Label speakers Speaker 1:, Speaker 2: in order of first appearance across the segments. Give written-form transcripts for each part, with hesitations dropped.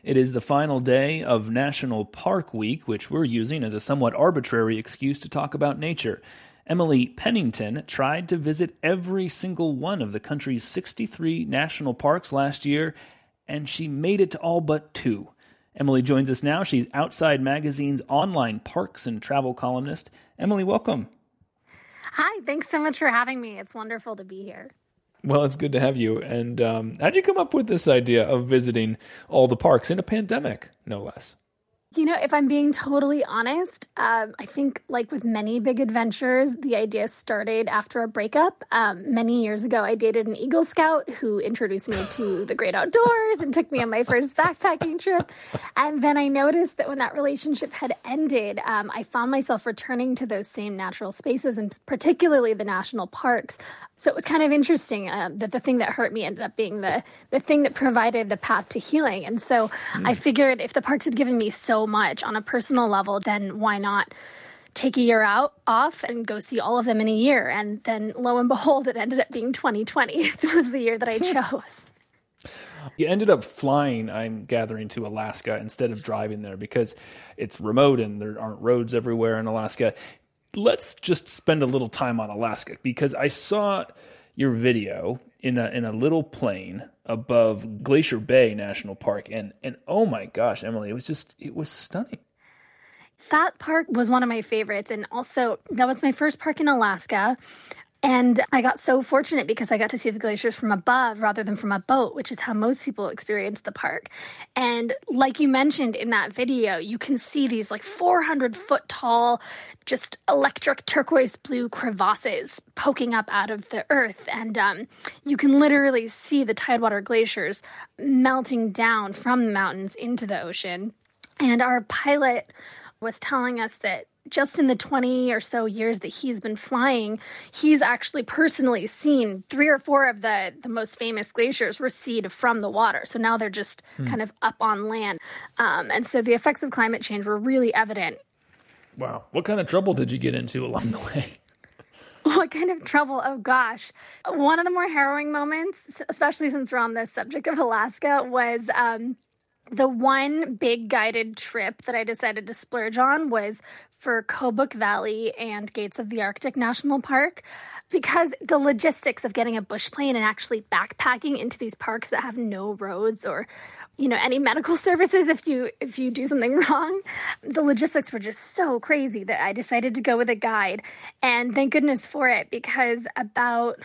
Speaker 1: It is the final day of National Park Week, which we're using as a somewhat arbitrary excuse to talk about nature. Emily Pennington tried to visit every single one of the country's 63 national parks last year, and she made it to all but 2. Emily joins us now. She's Outside Magazine's online parks and travel columnist. Emily, welcome.
Speaker 2: Hi, thanks so much for having me. It's wonderful to be here.
Speaker 1: Well, it's good to have you. And how'd you come up with this idea of visiting all the parks in a pandemic, no less?
Speaker 2: You know, if I'm being totally honest, I think like with many big adventures, the idea started after a breakup. Many years ago, I dated an Eagle Scout who introduced me to the great outdoors and took me on my first backpacking trip. And then I noticed that when that relationship had ended, I found myself returning to those same natural spaces and particularly the national parks. So it was kind of interesting that the thing that hurt me ended up being the thing that provided the path to healing. And so I figured if the parks had given me so much on a personal level, then why not take a year off and go see all of them in a year? And then lo and behold, it ended up being 2020. It was the year that I chose.
Speaker 1: You ended up flying, I'm gathering, to Alaska instead of driving there because it's remote and there aren't roads everywhere in Alaska. Let's just spend a little time on Alaska because I saw your video in a little plane above Glacier Bay National Park. And oh my gosh, Emily, it was stunning.
Speaker 2: That park was one of my favorites. And also, that was my first park in Alaska. And I got so fortunate because I got to see the glaciers from above rather than from a boat, which is how most people experience the park. And like you mentioned in that video, you can see these like 400-foot tall, just electric turquoise blue crevasses poking up out of the earth. And you can literally see the Tidewater glaciers melting down from the mountains into the ocean. And our pilot was telling us that just in the 20 or so years that he's been flying, he's actually personally seen 3 or 4 of the most famous glaciers recede from the water. So now they're just kind of up on land. And so the effects of climate change were really evident.
Speaker 1: Wow. What kind of trouble did you get into along the way?
Speaker 2: What kind of trouble? Oh, gosh. One of the more harrowing moments, especially since we're on the subject of Alaska, was the one big guided trip that I decided to splurge on was for Kobuk Valley and Gates of the Arctic National Park, because the logistics of getting a bush plane and actually backpacking into these parks that have no roads or, you know, any medical services if you do something wrong, the logistics were just so crazy that I decided to go with a guide. And thank goodness for it, because about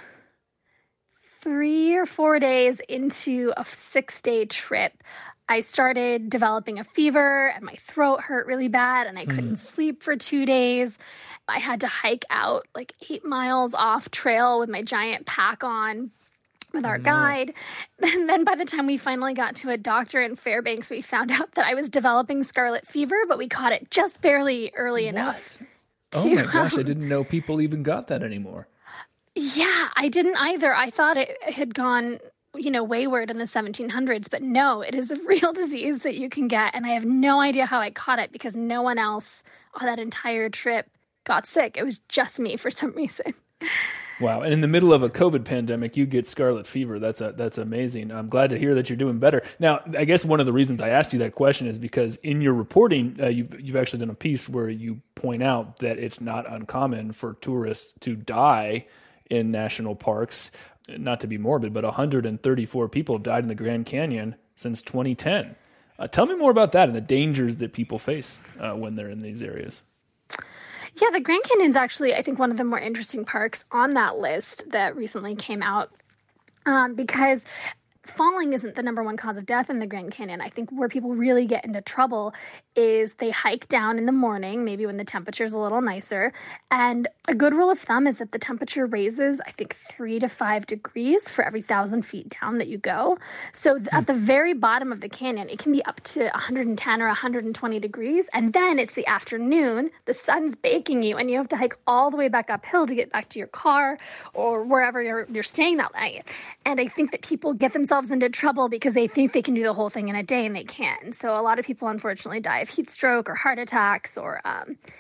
Speaker 2: 3 or 4 days into a 6-day trip, I started developing a fever and my throat hurt really bad and I couldn't sleep for 2 days. I had to hike out like 8 miles off trail with my giant pack on with our guide. And then by the time we finally got to a doctor in Fairbanks, we found out that I was developing scarlet fever, but we caught it just barely early enough.
Speaker 1: Oh my gosh, I didn't know people even got that anymore.
Speaker 2: Yeah, I didn't either. I thought it had gone wayward in the 1700s, but no, it is a real disease that you can get. And I have no idea how I caught it because no one else on that entire trip got sick. It was just me for some reason.
Speaker 1: Wow. And in the middle of a COVID pandemic, you get scarlet fever. That's amazing. I'm glad to hear that you're doing better. Now, I guess one of the reasons I asked you that question is because in your reporting, you've actually done a piece where you point out that it's not uncommon for tourists to die in national parks. Not to be morbid, but 134 people have died in the Grand Canyon since 2010. Tell me more about that and the dangers that people face when they're in these areas.
Speaker 2: Yeah, the Grand Canyon is actually, I think, one of the more interesting parks on that list that recently came out because falling isn't the number one cause of death in the Grand Canyon. I think where people really get into trouble is they hike down in the morning, maybe when the temperature is a little nicer. And a good rule of thumb is that the temperature raises, I think, 3 to 5 degrees for every 1,000 feet down that you go. So at the very bottom of the canyon, it can be up to 110 or 120 degrees. And then it's the afternoon, the sun's baking you, and you have to hike all the way back uphill to get back to your car or wherever you're staying that night. And I think that people get themselves into trouble because they think they can do the whole thing in a day and they can't. And so a lot of people unfortunately die of heat stroke or heart attacks or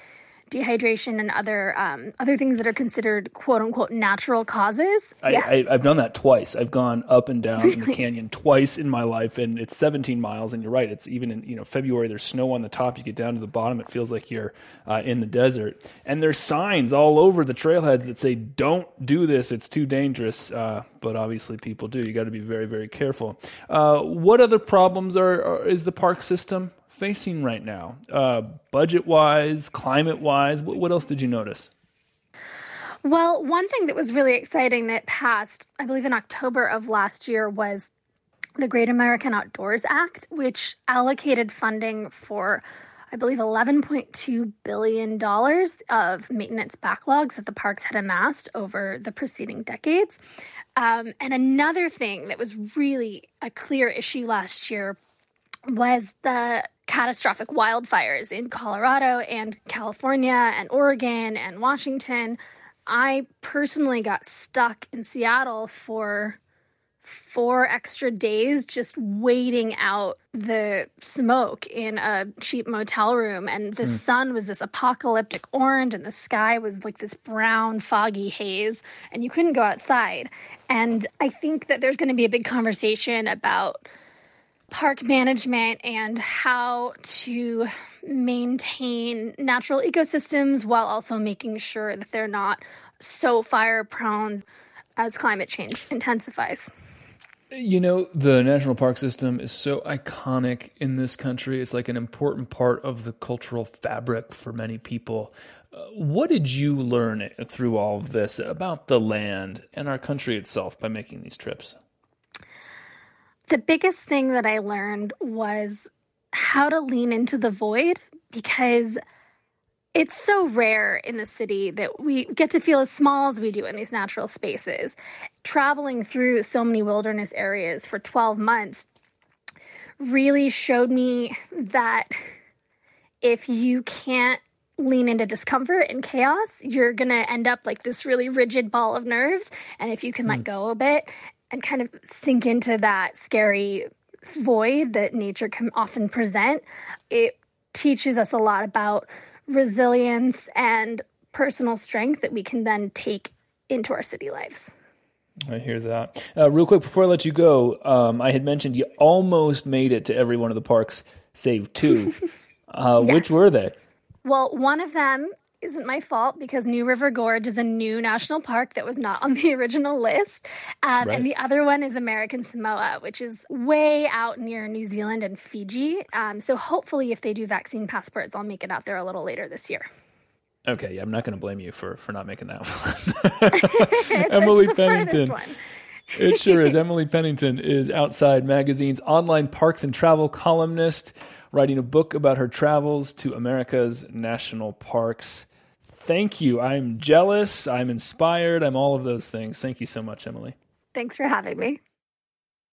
Speaker 2: dehydration and other things that are considered quote unquote natural causes.
Speaker 1: I've done that twice. I've gone up and down in the canyon twice in my life, and it's 17 miles. And you're right. It's even in February. There's snow on the top. You get down to the bottom. It feels like you're in the desert. And there's signs all over the trailheads that say, "Don't do this. It's too dangerous." But obviously, people do. You got to be very, very careful. What other problems is the park system facing right now? Budget-wise, climate-wise, what else did you notice?
Speaker 2: Well, one thing that was really exciting that passed, I believe in October of last year, was the Great American Outdoors Act, which allocated funding for, I believe, $11.2 billion of maintenance backlogs that the parks had amassed over the preceding decades. And another thing that was really a clear issue last year was the catastrophic wildfires in Colorado and California and Oregon and Washington. I personally got stuck in Seattle for 4 extra days just waiting out the smoke in a cheap motel room. And the sun was this apocalyptic orange and the sky was like this brown, foggy haze, and you couldn't go outside. And I think that there's going to be a big conversation about park management and how to maintain natural ecosystems while also making sure that they're not so fire prone as climate change intensifies.
Speaker 1: The national park system is so iconic in this country. It's like an important part of the cultural fabric for many people. What did you learn through all of this about the land and our country itself by making these trips?
Speaker 2: The biggest thing that I learned was how to lean into the void, because it's so rare in the city that we get to feel as small as we do in these natural spaces. Traveling through so many wilderness areas for 12 months really showed me that if you can't lean into discomfort and chaos, you're going to end up like this really rigid ball of nerves. And if you can let go a bit and kind of sink into that scary void that nature can often present, it teaches us a lot about resilience and personal strength that we can then take into our city lives.
Speaker 1: I hear that. Real quick, before I let you go, I had mentioned you almost made it to every one of the parks, save 2. Yes. Which were they?
Speaker 2: Well, one of them isn't my fault because New River Gorge is a new national park that was not on the original list. Right. And the other one is American Samoa, which is way out near New Zealand and Fiji. So hopefully if they do vaccine passports, I'll make it out there a little later this year.
Speaker 1: Okay, yeah, I'm not going to blame you for not making that one. Emily Pennington. It sure is. Emily Pennington is Outside Magazine's online parks and travel columnist, writing a book about her travels to America's national parks. Thank you. I'm jealous. I'm inspired. I'm all of those things. Thank you so much, Emily.
Speaker 2: Thanks for having me.